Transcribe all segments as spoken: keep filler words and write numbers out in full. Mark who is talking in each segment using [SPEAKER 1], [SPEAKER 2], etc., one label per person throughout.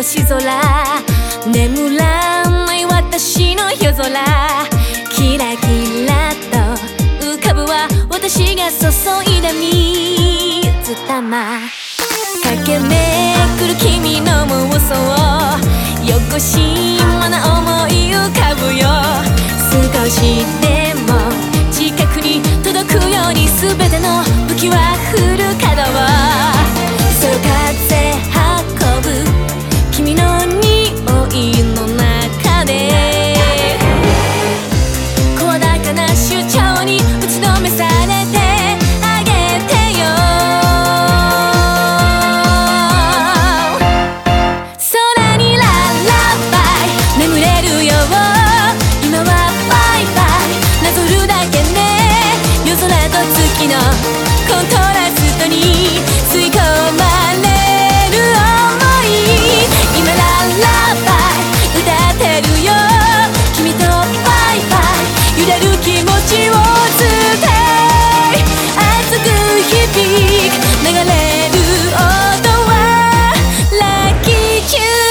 [SPEAKER 1] 星空、眠らない私の夜空、キラキラと浮かぶは私が注いだ水玉、駆けめくる君の妄想、よこしまな思い浮かぶよ。少しでも近くに届くように全ての武器はフル稼働、そよ風運ぶ君の匂いの中で声高な主張に打ちのめされてあげてよ。空にララバイ眠れるよ、今はバイバイなぞるだけね。夜空と月のコントラストに吸い込まれる想い、今ララバイ歌ってるよ、君とバイバイ揺れる気持ちを伝え、熱く響く流れる音はラッキーチューン。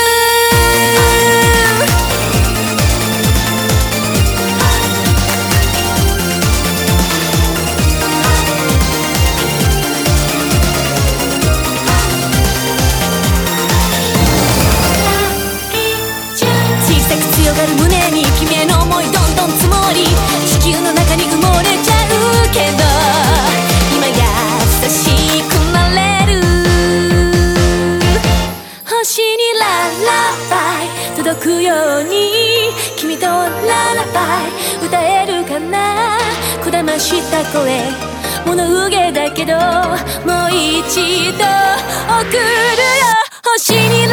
[SPEAKER 1] 強がる胸に君への想いどんどん積もり、地球の中に埋もれちゃうけど今優しくなれる。星にララバイ届くように君とララバイ歌えるかな。こだました声物憂げだけどもう一度送るよ。星に